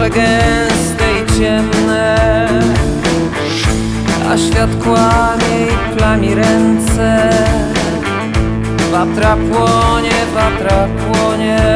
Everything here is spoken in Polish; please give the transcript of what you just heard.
Złote, gęste i ciemne, a świat kłamie i plami ręce. Watra płonie,